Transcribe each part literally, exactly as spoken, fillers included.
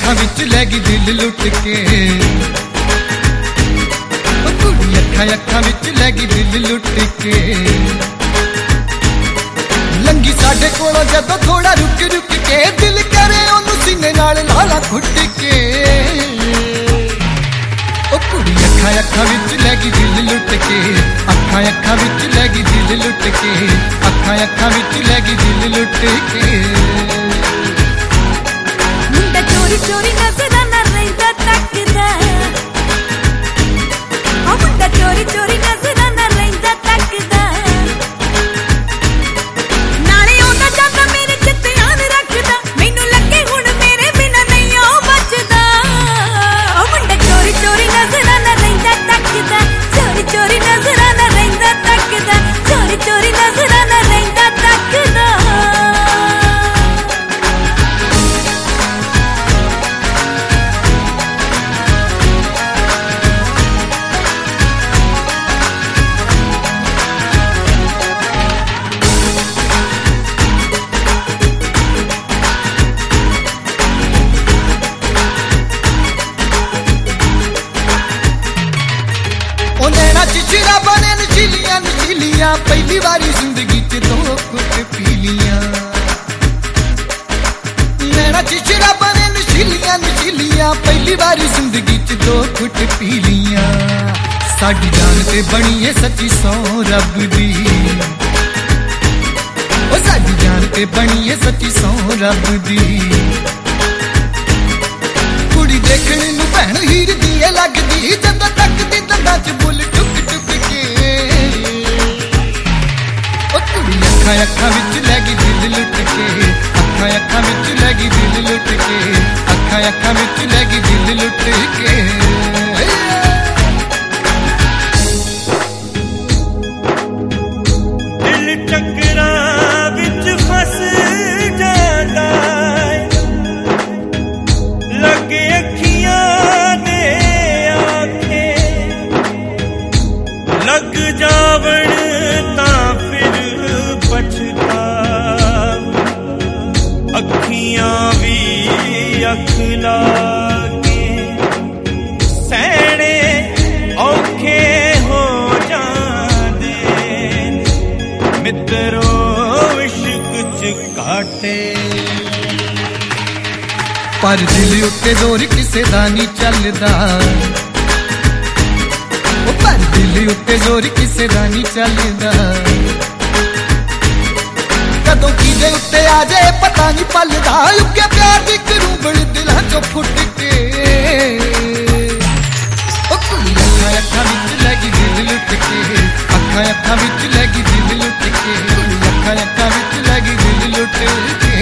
अखां विच लै गई दिल लुट के, कुड़ी अखां अखां विच लै गई दिल लुट के। लंगी साडे कोलों जदों थोड़ा रुक रुक के, दिल करे ओनू सीने नाल लाला घुट के। कुड़ी अखां अखां विच लै गई दिल लुट के, अखां अखां विच लै गई दिल लुट के, अखां अखां विच लै गई दिल लुट के। मुंडा चोरी चोरी नजरां नाल रहिंदा तकदा, ओ मुंडा चोरी चोरी नजरां नाल रहिंदा तकदा, नाले ओंदा जांदा मेरे च ध्यान रखदा, मैनू लगे हुण मेरे बिना नहीं ओ बचदा। ओ मुंडा चोरी चोरी नजरां नाल रहिंदा तकदा, चोरी चोरी नजरां नाल रहिंदा तकदा, चोरी चोरी नजरां नाल रहिंदा तकदा। बने नशीलियां नशीलियां, पहली बारी जिंदगी च दो घुट पी लियां। नैना चिचरा बने नशीलियां नशीलियां, पहली बारी जिंदगी च दो घुट पी लियां। साडी जान ते बनी है सच्ची सौ रब दी, ओ साडी जान ते बनी है सच्ची सौ रब दी। कुड़ी देखने नू भैन हीर दी लगदी, जदों तक दी दंदां च बुल टुक टुक के। ओ कुड़ी अखां अखां विच लै गई दिल लुट के, अखां अखां विच लै गई दिल लुट के, अखां अखां विच लै गई दिल लुट के। दिल चक्करां विच फस जांदा, लगे अखियां दे आखे, लग जावण तां फिर पछताव, अखियां भी अख लागे सैणे औखे हो जांदे, मित्रो इश्क च काटे। पर दिल उत्ते जोर किसे दा नहीं चलदा, पर दिल उत्ते जोर किसे दा नहीं चलदा। कदों किदे उत्ते आ जाए पता नहीं पलदा, उगे प्यार दी करूबड़ दिलां चों फुट के। ओ कुड़ी अखां अखां विच लै गई दिल लुट के, अखां अखां विच लै गई दिल लुट के, कुड़ी अखां अखां विच लै गई दिल लुट के।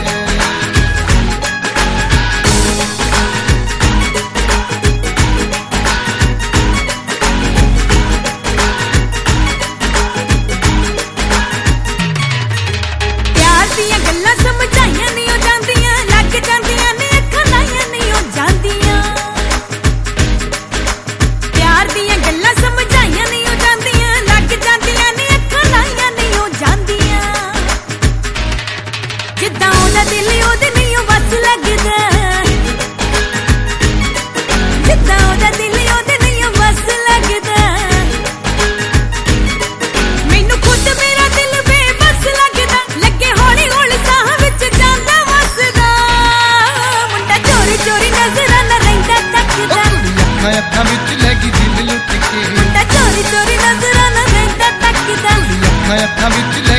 अखां विच लै गई दिल लुट के, चोरी चोरी नजरां नाल रहिंदा तकदा, अखां अखां विच